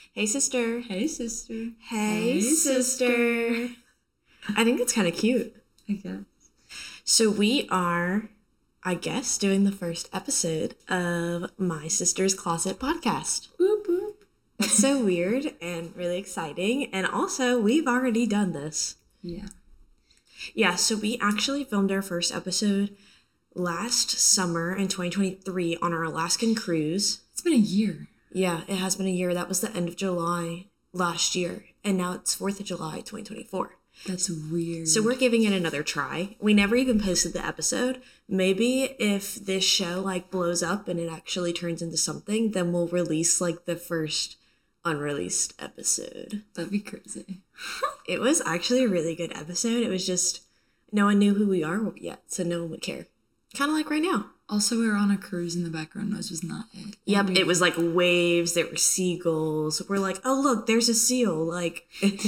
Hey, sister. Hey, sister. Hey, sister. I think it's kind of cute. I guess. So we are, I guess, doing the first episode of My Sister's Closet podcast. Boop, boop. That's so weird and really exciting. And also, we've already done this. Yeah. Yeah, so we actually filmed our first episode last summer in 2023 on our Alaskan cruise. It's been a year. Yeah, it has been a year. That was the end of July last year. And now it's 4th of July, 2024. That's weird. So we're giving it another try. We never even posted the episode. Maybe if this show blows up and it actually turns into something, then we'll release the first unreleased episode. That'd be crazy. It was actually a really good episode. It was just no one knew who we are yet, so no one would care. Kind of like right now. Also, we were on a cruise and the background noise was not it. Yep, it was waves, there were seagulls. We're like, oh, look, there's a seal. Literally,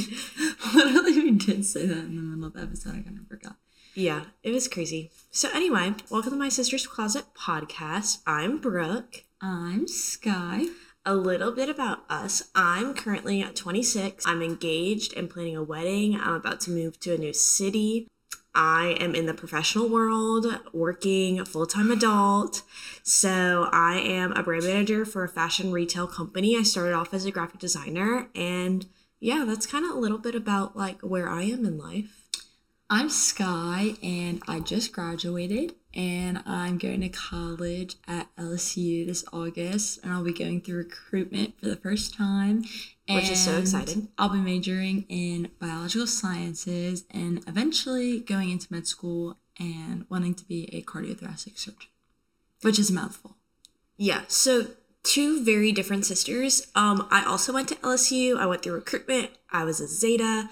we did say that in the middle of the episode. I kind of forgot. Yeah, it was crazy. So anyway, welcome to My Sister's Closet podcast. I'm Brooke. I'm Sky. A little bit about us. I'm currently 26. I'm engaged and planning a wedding. I'm about to move to a new city. I am in the professional world, working full-time adult. So I am a brand manager for a fashion retail company. I started off as a graphic designer. And yeah, that's kind of a little bit about where I am in life. I'm Sky and I just graduated and I'm going to college at LSU this August and I'll be going through recruitment for the first time. Which is so exciting. I'll be majoring in biological sciences and eventually going into med school and wanting to be a cardiothoracic surgeon, which is a mouthful. Yeah, so two very different sisters. I also went to LSU. I went through recruitment. I was a Zeta.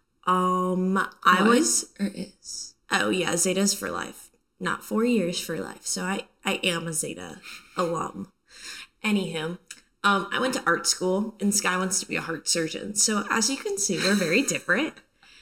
I was or is. Oh yeah, Zeta's for life, not 4 years for life. So I am a Zeta alum. Anywho, I went to art school, and Sky wants to be a heart surgeon. So as you can see, we're very different.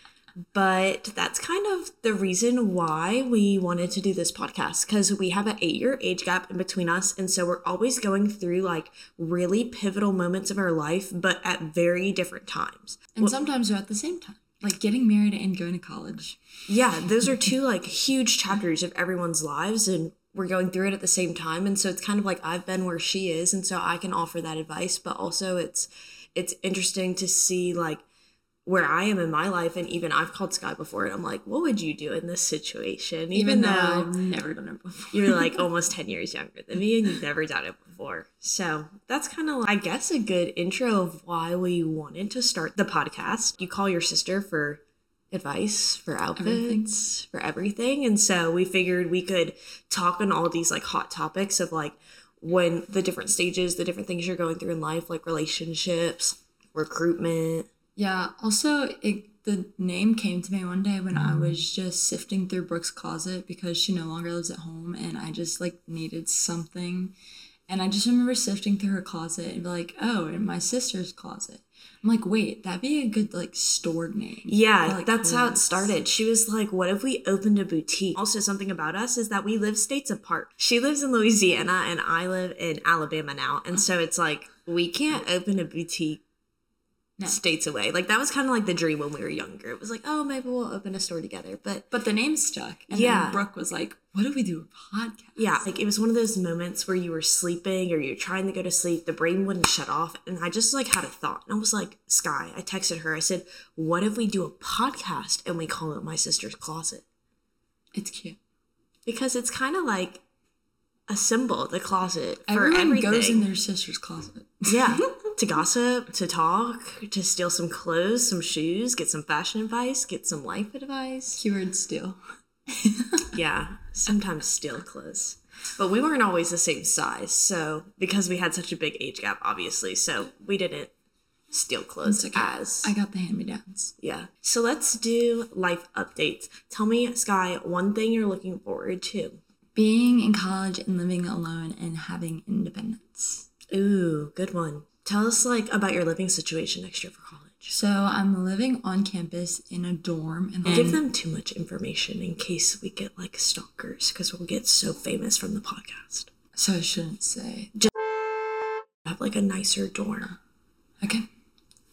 But that's kind of the reason why we wanted to do this podcast, because we have an 8-year age gap in between us. And so we're always going through really pivotal moments of our life, but at very different times. And sometimes they're at the same time. Getting married and going to college. Yeah, those are two huge chapters of everyone's lives, and we're going through it at the same time. And so it's kind of I've been where she is, and so I can offer that advice, but also it's interesting to see where I am in my life. And even I've called Sky before and I'm like, what would you do in this situation? Even though I've never done it before. You're almost 10 years younger than me and you've never done it before. So that's kind of, I guess, a good intro of why we wanted to start the podcast. You call your sister for advice, for outfits, for everything. And so we figured we could talk on all these hot topics of when the different stages, the different things you're going through in life, relationships, recruitment. Yeah, also, the name came to me one day when I was just sifting through Brooke's closet because she no longer lives at home and I just, needed something. And I just remember sifting through her closet and be like, oh, in my sister's closet. I'm like, wait, that'd be a good, store name. Yeah, that's how it started. She was like, what if we opened a boutique? Also, something about us is that we live states apart. She lives in Louisiana and I live in Alabama now. And so it's we can't open a boutique states away. That was kind of the dream when we were younger. It was oh, maybe we'll open a store together. But the name stuck. And then Brooke was like, what if we do a podcast? Yeah, it was one of those moments where you were sleeping or you're trying to go to sleep. The brain wouldn't shut off. And I just had a thought. And I was like, Sky, I texted her. I said, what if we do a podcast and we call it My Sister's Closet? It's cute. Because it's kind of a symbol, the closet, for everyone everything. Goes in their sister's closet. Yeah. To gossip, to talk, to steal some clothes, some shoes, get some fashion advice, get some life advice. Keyword steal. Yeah, sometimes steal clothes. But we weren't always the same size, so because we had such a big age gap, obviously, so we didn't steal clothes as... I got the hand-me-downs. Yeah. So let's do life updates. Tell me, Sky, one thing you're looking forward to. Being in college and living alone and having independence. Ooh, good one. Tell us about your living situation next year for college. So I'm living on campus in a dorm. And don't give them too much information in case we get stalkers, because we'll get so famous from the podcast. So I shouldn't say. Just have a nicer dorm. Okay.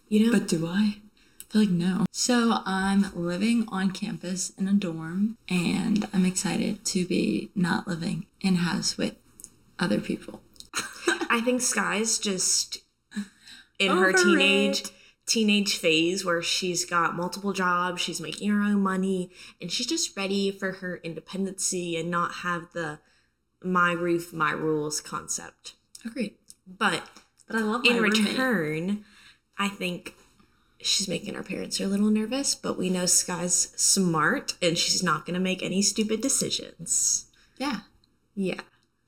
You know? But do I? I feel like no. So I'm living on campus in a dorm, and I'm excited to be not living in a house with other people. I think Sky's just in Over her it. teenage phase where she's got multiple jobs, she's making her own money, and she's just ready for her independency and not have the my roof, my rules concept. Agreed. But I love my in roommate. return, I think she's making our parents a little nervous, but we know Sky's smart and she's not going to make any stupid decisions. Yeah. Yeah.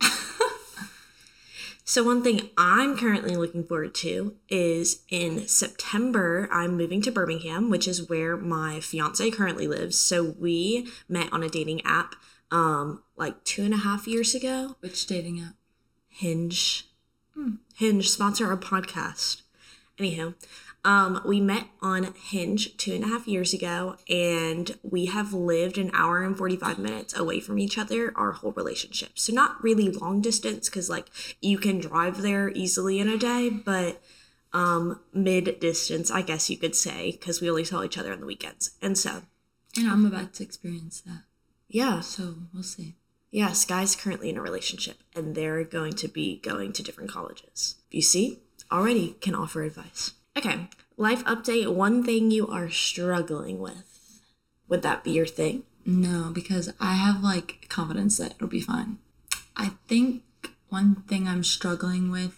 So one thing I'm currently looking forward to is in September, I'm moving to Birmingham, which is where my fiance currently lives. So we met on a dating app like 2.5 years ago. Which dating app? Hinge. Hinge, sponsor our podcast. Anyhow, we met on Hinge 2.5 years ago, and we have lived an hour and 45 minutes away from each other our whole relationship. So not really long distance, because like you can drive there easily in a day, but mid distance, I guess you could say, because we only saw each other on the weekends. And so, And I'm about to experience that. yeah. So we'll see. Yeah, Sky's currently in a relationship, and they're going to be going to different colleges. You see, already can offer advice. Okay, life update, one thing you are struggling with. Would that be your thing? No, because I have like confidence that it'll be fine. I think one thing I'm struggling with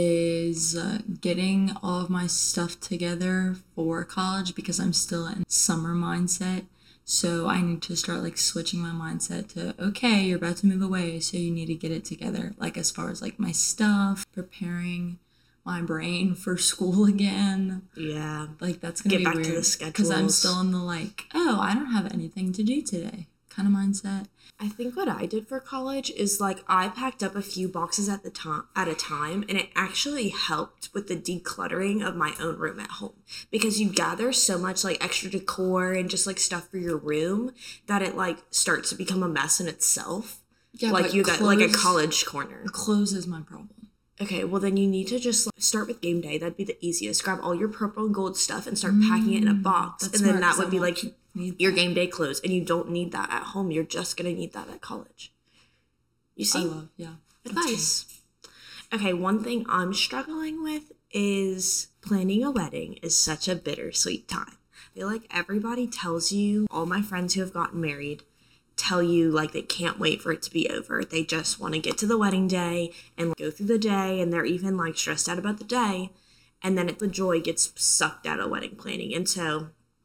is getting all of my stuff together for college because I'm still in summer mindset. So I need to start like switching my mindset to, okay, you're about to move away, so you need to get it together. Like as far as like my stuff, preparing my brain for school again. Yeah. Like that's gonna Get be back weird. to the schedules. Because I'm still in the like, oh, I don't have anything to do today kind of mindset. I think what I did for college is like I packed up a few boxes at a time, and it actually helped with the decluttering of my own room at home, because you gather so much like extra decor and just like stuff for your room that it like starts to become a mess in itself. Yeah, like but you got like a clothes- college corner. Clothes is my problem. Okay, well then you need to just like, start with game day. That'd be the easiest. Grab all your purple and gold stuff and start packing it in a box. That's And then smart, that 'cause would I be won't like need your that. game day clothes. And you don't need that at home. You're just going to need that at college. You I see? love, yeah. that's Advice. Okay, one thing I'm struggling with is planning a wedding is such a bittersweet time. I feel like everybody tells you, all my friends who have gotten married tell you like they can't wait for it to be over. They just want to get to the wedding day and go through the day, and they're even like stressed out about the day. And then the joy gets sucked out of wedding planning. And so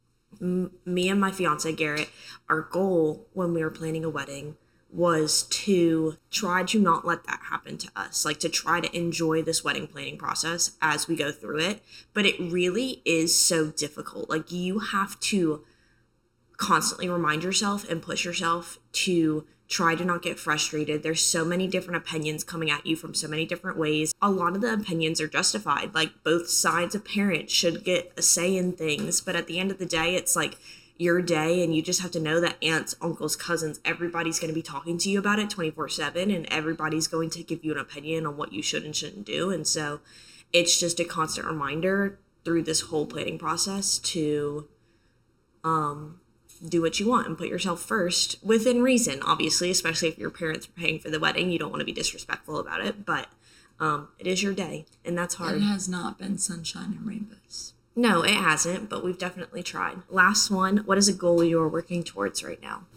me and my fiance Garrett, our goal when we were planning a wedding was to try to not let that happen to us, like to try to enjoy this wedding planning process as we go through it. But it really is so difficult. Like you have to constantly remind yourself and push yourself to try to not get frustrated. There's so many different opinions coming at you from so many different ways. A lot of the opinions are justified. Like both sides of parents should get a say in things, but at the end of the day, it's like your day, and you just have to know that aunts, uncles, cousins, everybody's going to be talking to you about it 24/7, and everybody's going to give you an opinion on what you should and shouldn't do. And so it's just a constant reminder through this whole planning process to do what you want and put yourself first within reason, obviously, especially if your parents are paying for the wedding. You don't want to be disrespectful about it, but it is your day, and that's hard. It has not been sunshine and rainbows. No, it hasn't, but we've definitely tried. Last one, what is a goal you're working towards right now?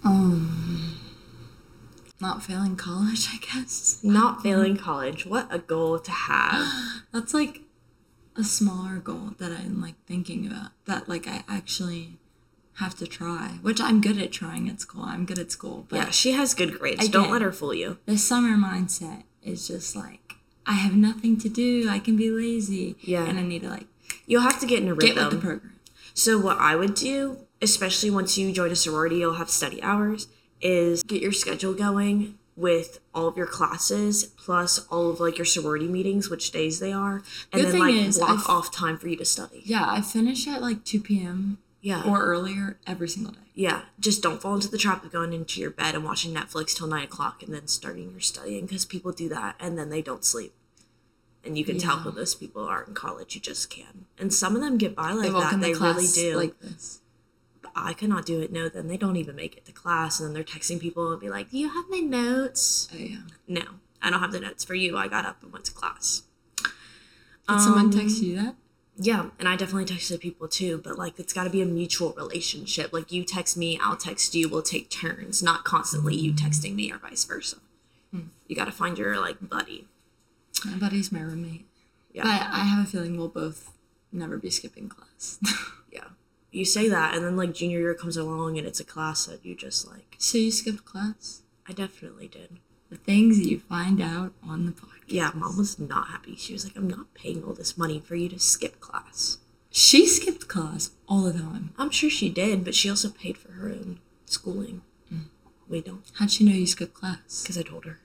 Not failing college, I guess. Not failing college. What a goal to have. That's like a smaller goal that I'm like thinking about, that like I actually have to try, which I'm good at trying at school. I'm good at school, but Yeah, she has good grades. Again. Don't let her fool you. the summer mindset is just like, I have nothing to do. I can be lazy. Yeah. And I need to like You'll have to get in a get with rhythm. the program. So what I would do, especially once you join a sorority, you'll have study hours, is get your schedule going with all of your classes plus all of like your sorority meetings, which days they are, and Good then thing like is, block off time for you to study. Yeah, I finish at like 2 p.m. Yeah. or earlier every single day. Yeah, just don't fall into the trap of going into your bed and watching Netflix till 9 o'clock and then starting your studying, because people do that and then they don't sleep. And you can tell who those people are in college. You just can. And some of them get by like walk that. in the They really class do. like this. But I could not do it. No, then they don't even make it to class. And then they're texting people and be like, do you have my notes? Oh, yeah. No, I don't have the notes for you. I got up and went to class. Did someone text you that? Yeah, and I definitely texted people too, but like it's got to be a mutual relationship. Like you text me, I'll text you, we'll take turns, not constantly you texting me or vice versa. You got to find your like buddy. My buddy's my roommate. Yeah. But I have a feeling we'll both never be skipping class. Yeah. You say that, and then like junior year comes along and it's a class that you just like. So you skipped class? I definitely did. The things you find out on the podcast. Yeah, Mom was not happy. She was like, I'm not paying all this money for you to skip class. She skipped class all the time. I'm sure she did, but she also paid for her own schooling. We don't. How'd she know you skipped class? Because I told her.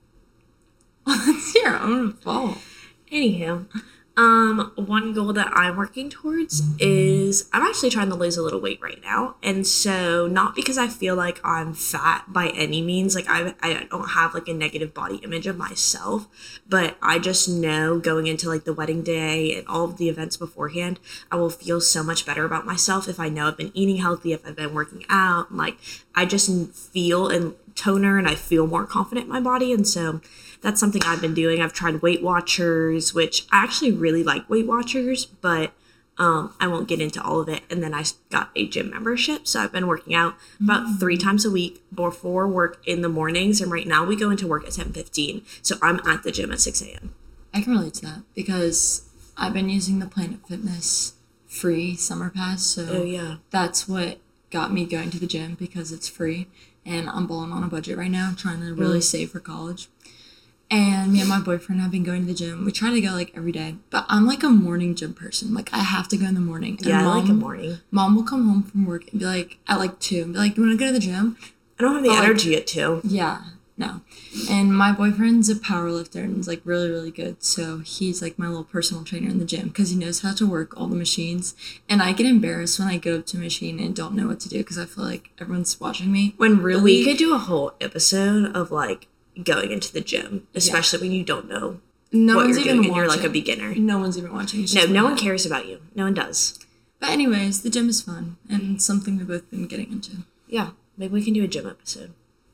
Well, that's your own fault. Anyhow, one goal that I'm working towards is I'm actually trying to lose a little weight right now. And so not because I feel like I'm fat by any means, like I don't have like a negative body image of myself, but I just know going into like the wedding day and all of the events beforehand, I will feel so much better about myself if I know I've been eating healthy, if I've been working out. Like I just feel and toner and I feel more confident in my body. And so that's something I've been doing. I've tried Weight Watchers, which I actually really like Weight Watchers, but I won't get into all of it. And then I got a gym membership. So I've been working out about 3 times a week before work in the mornings. And right now we go into work at 10:15. So I'm at the gym at 6 a.m. I can relate to that because I've been using the Planet Fitness free summer pass. So that's what got me going to the gym because it's free. And I'm balling on a budget right now, trying to really save for college. And me and my boyfriend have been going to the gym. We try to go like every day, but I'm like a morning gym person. Like I have to go in the morning. And I like a morning. Mom will come home from work and be like at like 2 and be like, "You want to go to the gym?" I don't have the energy at 2. Yeah, no. And my boyfriend's a power lifter and is like really, really good. So he's like my little personal trainer in the gym because he knows how to work all the machines. And I get embarrassed when I go up to a machine and don't know what to do because I feel like everyone's watching me. When really, we could do a whole episode of like going into the gym, especially when you don't know what you're doing and you're like a beginner. No one's even watching. No one cares about you. No one does. But anyways, the gym is fun and it's something we've both been getting into. Yeah, maybe we can do a gym episode.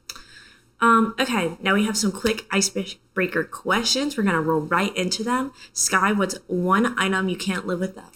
Okay, now we have some quick icebreaker questions. We're gonna roll right into them. Sky, what's one item you can't live without?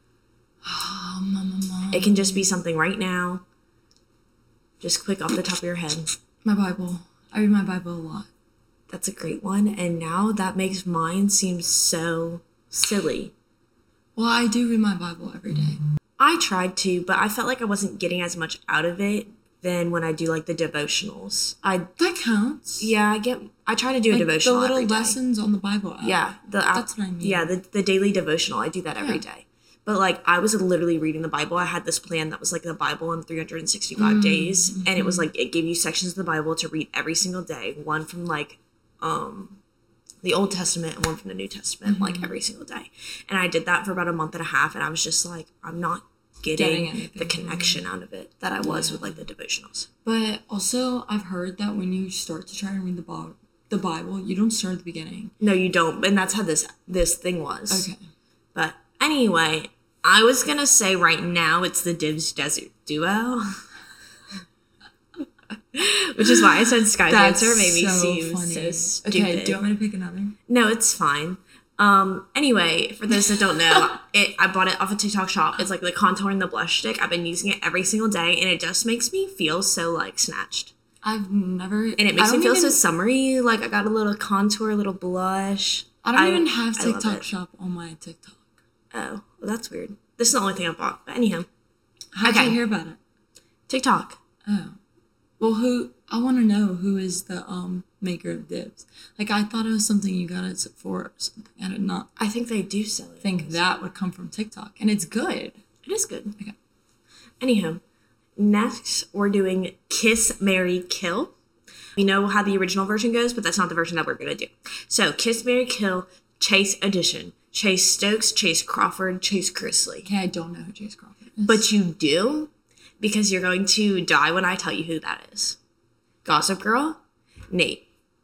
It can just be something right now. Just quick off the top of your head. My Bible. I read my Bible a lot. That's a great one. And now that makes mine seem so silly. Well, I do read my Bible every day. I tried to, but I felt like I wasn't getting as much out of it than when I do like the devotionals. That counts. Yeah, I try to do a devotional the little every day. lessons on the Bible app. Yeah, that's what I mean. Yeah, the daily devotional. I do that every day. But like I was literally reading the Bible. I had this plan that was like the Bible in 365 days, and it was like it gave you sections of the Bible to read every single day. One from like the Old Testament and one from the New Testament, like every single day. And I did that for about a month and a half, and I was just like, I'm not getting the connection out of it that I was with like the devotionals. But also, I've heard that when you start to try and read the Bible, you don't start at the beginning. No, you don't. And that's how this thing was. Okay. But anyway, I was gonna say right now it's the Divs Desert Duo. Which is why I said Sky's answer made me seem so stupid. Okay, do you want me to pick another? No, it's fine. Anyway, for those that don't know, I bought it off a TikTok shop. It's like the contour and the blush stick. I've been using it every single day, and it just makes me feel so like snatched. I've never, and it makes me feel so summery. Like I got a little contour, a little blush. I don't even have TikTok shop on my TikTok. Oh, well, that's weird. This is the only thing I bought. But anyhow, how'd you hear about it? TikTok. Oh. Well, I want to know who is the maker of Divs. Like, I thought it was something you got at Sephora or something. I did not. I think they do sell it. Think that would come from TikTok. And it's good. It is good. Okay. Anyhow, next we're doing Kiss, Marry, Kill. We know how the original version goes, but that's not the version that we're going to do. So, Kiss, Marry, Kill, Chase Edition. Chase Stokes, Chase Crawford, Chase Chrisley. Okay, I don't know who Chase Crawford is. But you do, because you're going to die when I tell you who that is. Gossip Girl, Nate.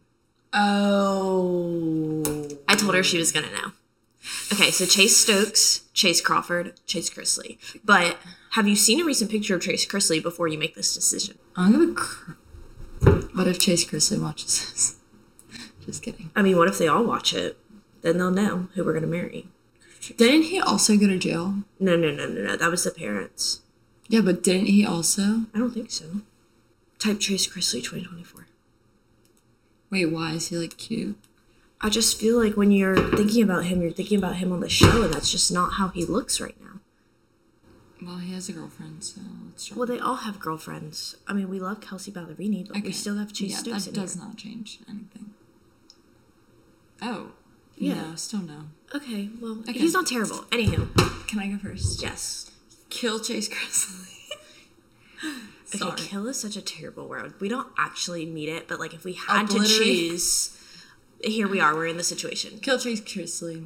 Oh. I told her she was gonna know. Okay, so Chase Stokes, Chase Crawford, Chase Chrisley. But have you seen a recent picture of Chase Chrisley before you make this decision? I'm gonna. What if Chase Chrisley watches this? Just kidding. I mean, what if they all watch it? Then they'll know who we're gonna marry. Didn't he also go to jail? No. That was the parents. Yeah, but didn't he also? I don't think so. Type Chase Chrisley 2024. Wait, why is he like cute? I just feel like when you're thinking about him, you're thinking about him on the show, and that's just not how he looks right now. Well, he has a girlfriend, so let's try. Well, they all have girlfriends. I mean, we love Kelsey Ballerini, but we still have Chase Stokes in that does here. not change anything. Oh. Yeah. No, still no. Okay, well, he's not terrible. Anywho. Can I go first? Yes. Kill Chase Chrisley. Sorry. Okay, kill is such a terrible word. We don't actually mean it, but like if we had to Obliterate. choose, here we are. We're in the situation. Kill Chase Chrisley.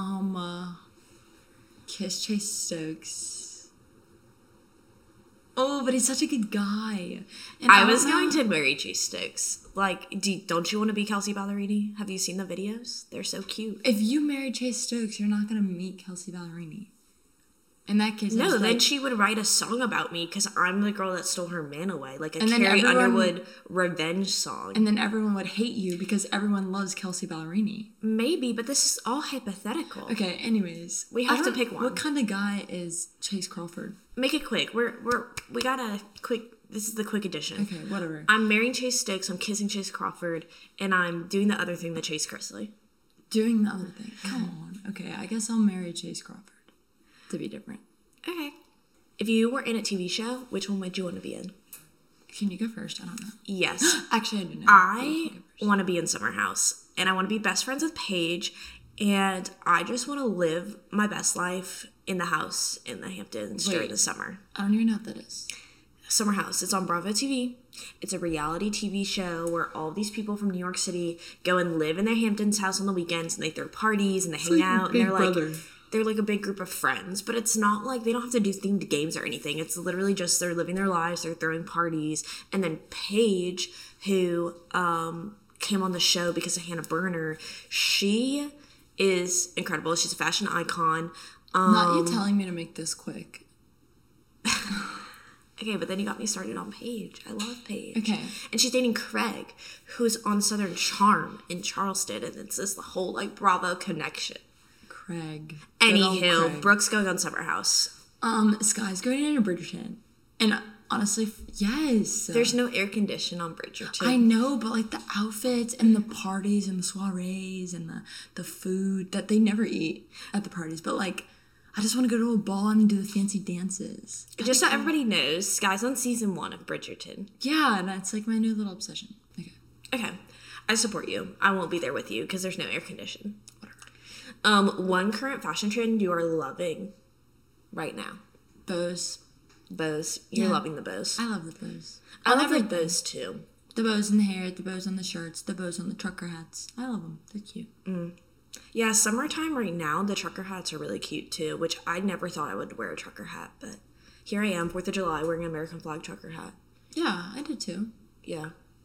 Kiss Chase Stokes. Oh, but he's such a good guy. And I was going to marry Chase Stokes. Like, don't you want to be Kelsey Ballerini? Have you seen the videos? They're so cute. If you marry Chase Stokes, you're not gonna meet Kelsey Ballerini. In that case, No, then she would write a song about me because I'm the girl that stole her man away, like a And then Carrie everyone- Underwood revenge song. and then everyone would hate you because everyone loves Kelsey Ballerini. Maybe, but this is all hypothetical. Okay, anyways. We have to pick one. What kind of guy is Chase Crawford? Make it quick. We got a quick. This is the quick edition. Okay, whatever. I'm marrying Chase Stokes. I'm kissing Chase Crawford, and I'm doing the other thing that Chase Chrisley. Doing the other thing. Come on. Okay, I guess I'll marry Chase Crawford. To be different. Okay. If you were in a TV show, which one would you want to be in? Can you go first? I don't know. Yes. Actually, I do know. I want to be in Summer House, and I want to be best friends with Paige, and I just want to live my best life in the house in the Hamptons during the summer. I don't even know what that is. Summer House. It's on Bravo TV. It's a reality TV show where all these people from New York City go and live in their Hamptons house on the weekends, and they throw parties and they hang out, and they're like a big group of friends. But it's not like they don't have to do themed games or anything. It's literally just they're living their lives, they're throwing parties, and then Paige, who came on the show because of Hannah Berner, she is incredible. She's a fashion icon. Not you telling me to make this quick. Okay, but then you got me started on Paige. I love Paige. Okay. And she's dating Craig, who's on Southern Charm in Charleston, and it's this the whole like Bravo connection. Craig. Good old Anywho, Craig. Brooke's going on Summer House. Sky's going into Bridgerton. And honestly, yes. There's no air condition on Bridgerton. I know, but like the outfits and the parties and the soirees and the food that they never eat at the parties, but like I just want to go to a ball and do the fancy dances. Just so everybody knows, Sky's on season 1 of Bridgerton. Yeah, and that's like my new little obsession. Okay. I support you. I won't be there with you because there's no air condition. Whatever. One current fashion trend you are loving right now. Bows. Bows. You're Yeah. loving the bows. I love the bows. I love the everything. bows too. The bows in the hair, the bows on the shirts, the bows on the trucker hats. I love them. They're cute. Yeah, summertime right now, the trucker hats are really cute too, which I never thought I would wear a trucker hat, but here I am, 4th of July, wearing an American flag trucker hat. Yeah, I did too. Yeah.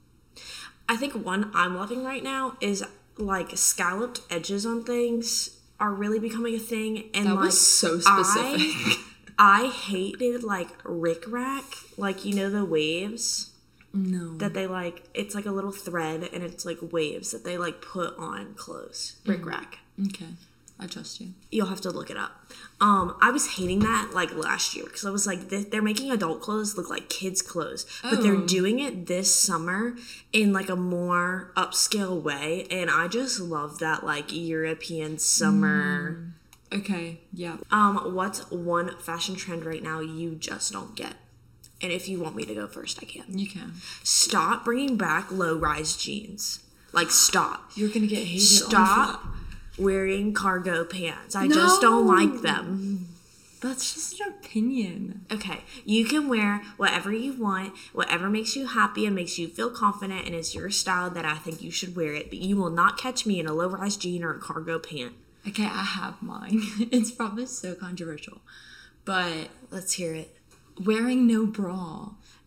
I think one I'm loving right now is like scalloped edges on things are really becoming a thing. And That like, was so specific. I hated like rickrack, like you know the waves No. that they like. It's like a little thread and it's like waves that they like put on clothes. Rickrack. Okay. I trust you. You'll have to look it up. I was hating that like last year because I was like, they're making adult clothes look like kids' clothes, but they're doing it this summer in like a more upscale way, and I just love that like European summer. Okay. Yeah. What's one fashion trend right now you just don't get? And if you want me to go first, I can. You can. Stop bringing back low-rise jeans. Like, stop. You're gonna get hated. Stop wearing cargo pants. I just don't like them. That's just an opinion. Okay, you can wear whatever you want, whatever makes you happy and makes you feel confident and is your style, that I think you should wear it. But you will not catch me in a low-rise jean or a cargo pant. Okay, I have mine. It's probably so controversial, but Let's hear it. wearing no bra.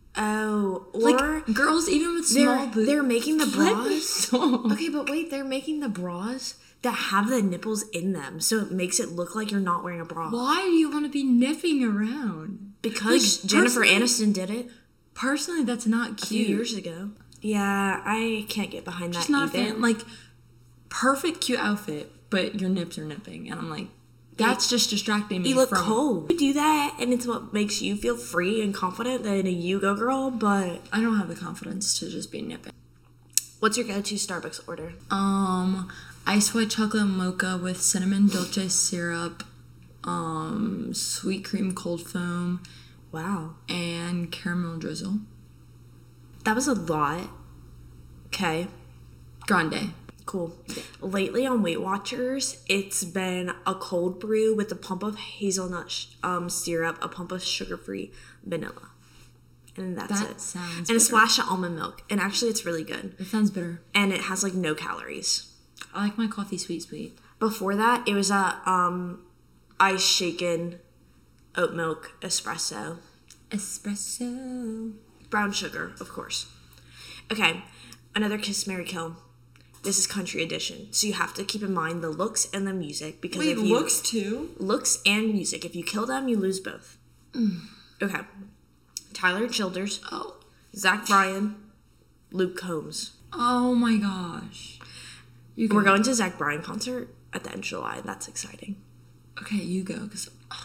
Oh, or Like, girls, even with small boobs. they're making the Let me bras. talk. Okay, but wait, they're making the bras that have the nipples in them, so it makes it look like you're not wearing a bra. Why do you want to be nipping around? Because Like, Jennifer personally- Aniston did it Personally, that's not a few cute. years ago. Yeah, I can't get behind that Just not a either. fan. Like, perfect, cute outfit, but your nips are nipping. And I'm like, that's just distracting me You look from... cold. You do that, and it's what makes you feel free and confident that you go girl, but I don't have the confidence to just be nipping. what's your go-to Starbucks order? Ice white chocolate mocha with cinnamon dolce syrup, sweet cream cold foam, Wow. and caramel drizzle. That was a lot. Okay. Grande. Cool. Lately on Weight Watchers, it's been a cold brew with a pump of hazelnut syrup, a pump of sugar-free vanilla. And that's That it. sounds And bitter. a splash of almond milk. And actually, it's really good. It sounds bitter. And it has, like, no calories. I like my coffee sweet. Before that, it was a ice shaken oat milk espresso. Espresso. Brown sugar, of course. Okay, another Kiss, Marry, Kill. This is country edition, so you have to keep in mind the looks and the music because if you too? looks and music, if you kill them, you lose both. Okay, Tyler Childers, Oh. Zach Bryan, Luke Combs. Oh my gosh. You go. We're going to Zach Bryan concert at the end of July. That's exciting. Okay, you go. Cause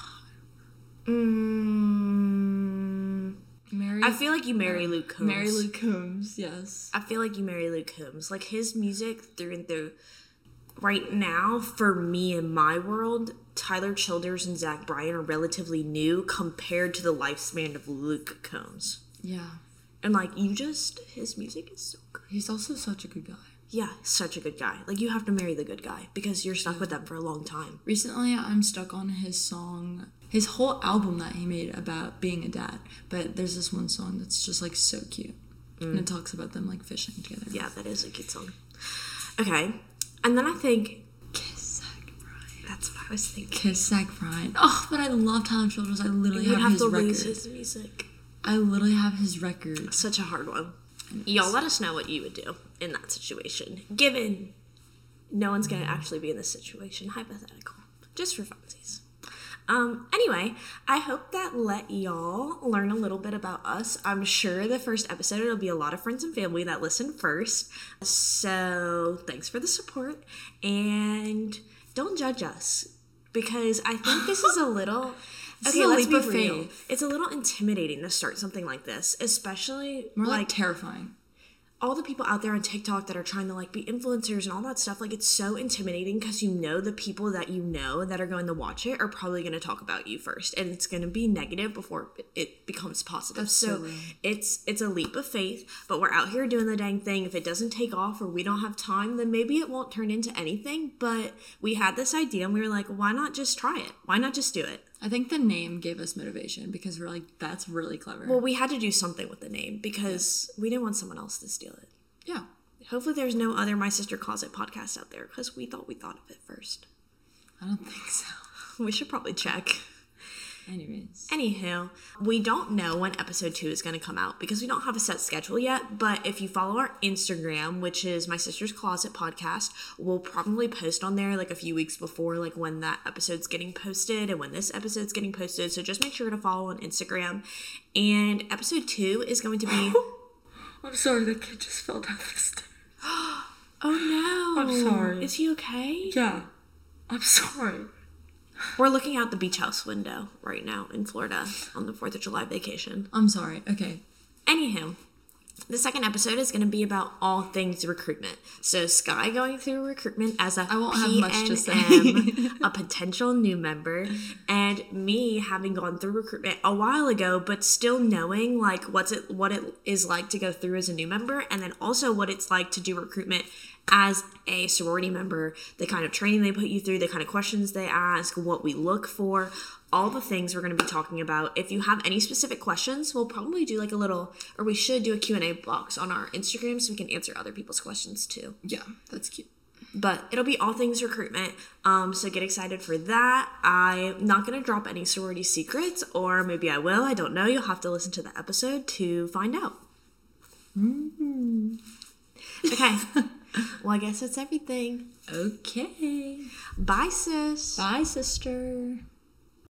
Mary. I feel like you marry Luke Combs. Mary Lou Combs. Yes. I feel like you marry Luke Combs. Like his music through and through. Right now, for me in my world, Tyler Childers and Zach Bryan are relatively new compared to the lifespan of Luke Combs. Yeah. And like his music is so good. He's also such a good guy. Yeah, such a good guy. Like you have to marry the good guy because you're stuck with them for a long time. Recently, I'm stuck on his song, his whole album that he made about being a dad. But there's this one song that's just like so cute. And it talks about them like fishing together. Yeah, that is a cute song. Okay. And then I think Kiss Zach Bryan. that's what I was thinking. Kiss Zach Bryan. Oh, but I love Tyler Childers. I literally You'd have have his to record. lose his music. I literally have his record. Such a hard one. Y'all let us know what you would do in that situation. Given no one's going to actually be in this situation. Hypothetical. Just for funsies. Anyway, I hope that let y'all learn a little bit about us. I'm sure the first episode, it'll be a lot of friends and family that listen first. So thanks for the support. And don't judge us. Because I think this is a little... This is a let's leap be of real. faith. It's a little intimidating to start something like this, especially More like terrifying. all the people out there on TikTok that are trying to like be influencers and all that stuff. Like it's so intimidating because you know the people that you know that are going to watch it are probably going to talk about you first, and it's going to be negative before it becomes positive. That's so real. it's a leap of faith, but we're out here doing the dang thing. If it doesn't take off or we don't have time, then maybe it won't turn into anything. But we had this idea and we were like, why not just try it? Why not just do it? I think the name gave us motivation because we're like, that's really clever. Well, we had to do something with the name because we didn't want someone else to steal it. yeah. Hopefully there's no other My Sister Closet podcast out there because we thought of it first. I don't think so. We should probably check. Anyways. Anywho, we don't know when episode 2 is going to come out because we don't have a set schedule yet. But if you follow our Instagram, which is My Sister's Closet Podcast, we'll probably post on there like a few weeks before, like when that episode's getting posted and when this episode's getting posted. So just make sure to follow on Instagram. And episode 2 is going to be... I'm sorry, the kid just fell down the stairs. Oh no. I'm sorry. Is he okay? Yeah. I'm sorry. We're looking out the beach house window right now in Florida on the 4th of July vacation. I'm sorry. Okay. Anywho, the second episode is going to be about all things recruitment. So Sky going through recruitment as a I won't have much to say. PNM, a potential new member, and me having gone through recruitment a while ago, but still knowing like what it is like to go through as a new member, and then also what it's like to do recruitment as a sorority member, the kind of training they put you through, the kind of questions they ask, what we look for, all the things we're going to be talking about. If you have any specific questions, we'll probably do like we should do a Q&A box on our Instagram so we can answer other people's questions too. Yeah, that's cute. But it'll be all things recruitment. So get excited for that. I'm not going to drop any sorority secrets, or maybe I will. I don't know. You'll have to listen to the episode to find out. Okay. Well, I guess that's everything. Okay. Bye, sis. Bye, sister.